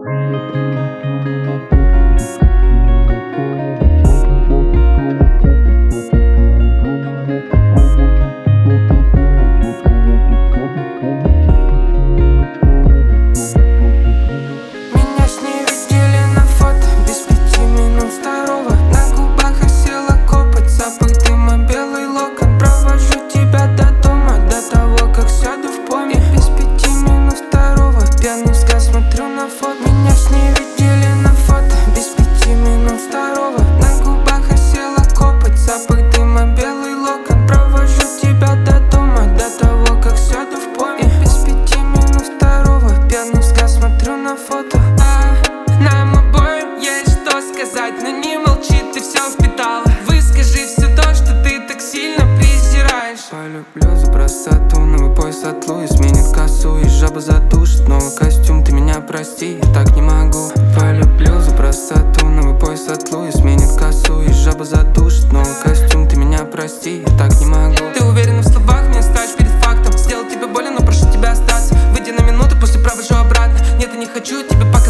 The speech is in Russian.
Меня с ней видели на фото без 2:02. На губах осела копоть, запах дыма, белый локон. Провожу тебя до дома, до того, как сяду в поме. Без 2:02, пьяный взгляд, смотрю на фото. Нам обоим есть что сказать, но не молчи, ты все впитала. Выскажи все то, что ты так сильно презираешь. Полюблю за простоту, новый пояс от Луи сменит косу, и жаба задушит. Новый костюм, ты меня прости, я так не могу. Полюблю за простоту, новый пояс от Луи сменит косу, и жаба задушит. Новый костюм, ты меня прости, я так не могу. Ты уверена в словах, не оставишь перед фактом. Сделал тебе больно, но прошу тебя остаться. Выйди на минуту, после провожу обратно. Нет, я не хочу тебе показать.